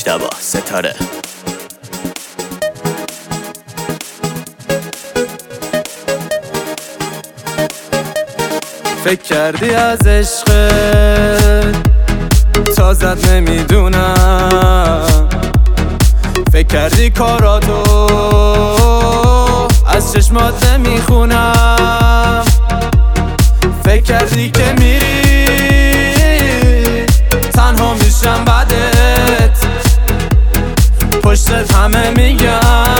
مجتبی ستاره. فکر کردی از عشقت تازت نمیدونم، فکر کردی کاراتو از چشمات نمیخونم، فکر کردی که میری تنها میشم بعدت، پشتت همه میگن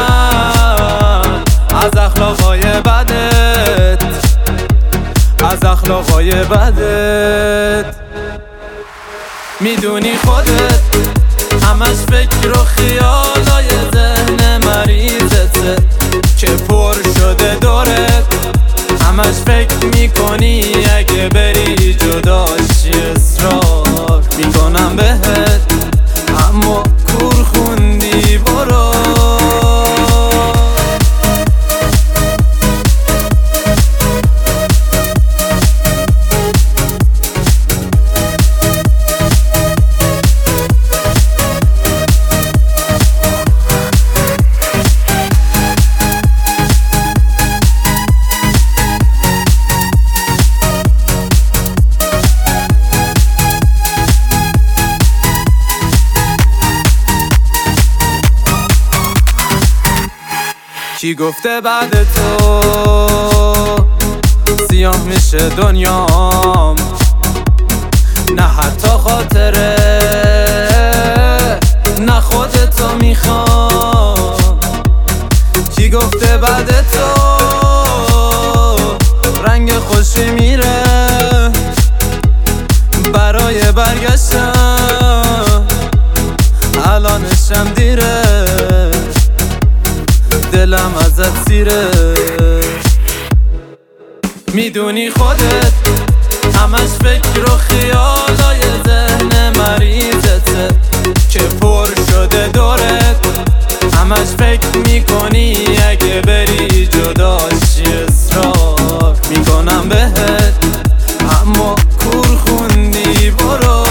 از اخلاقای بدت، از اخلاقای بدت. میدونی خودت همش فکر و خیالای ذهن مریضته که پر شده دورت، همش فکر میکنی اگه بری جداشی اصرار میکنم بهت، اما کور خوندی برو. کی گفته بعد تو سیاه میشه دنیام؟ نه حتی خاطره نه خودتو میخوام. کی گفته بعد تو رنگ خوشی میره؟ برای برگشتم الانشم دیره، دلم ازت سیره. میدونی خودت همش فکر و خیالای ذهن مریضته که پر شده دورت، همش فکر میکنی اگه بری جداشی اصرار میکنم بهت، اما کور خوندی برو.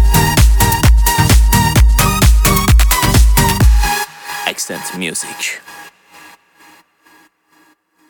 Extent Music.